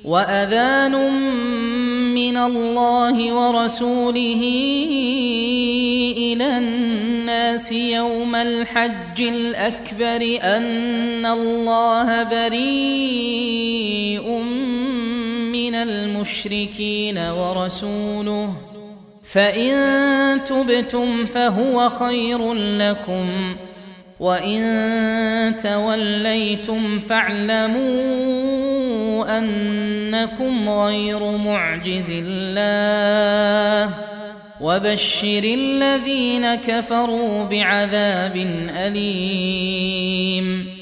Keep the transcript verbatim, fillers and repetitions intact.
وأذان من الله ورسوله إلى الناس يوم الحج الأكبر أن الله بريء من المشركين ورسوله فإن تبتم فهو خير لكم وإن توليتم فاعلموا أنكم غير معجز الله وبشر الذين كفروا بعذاب أليم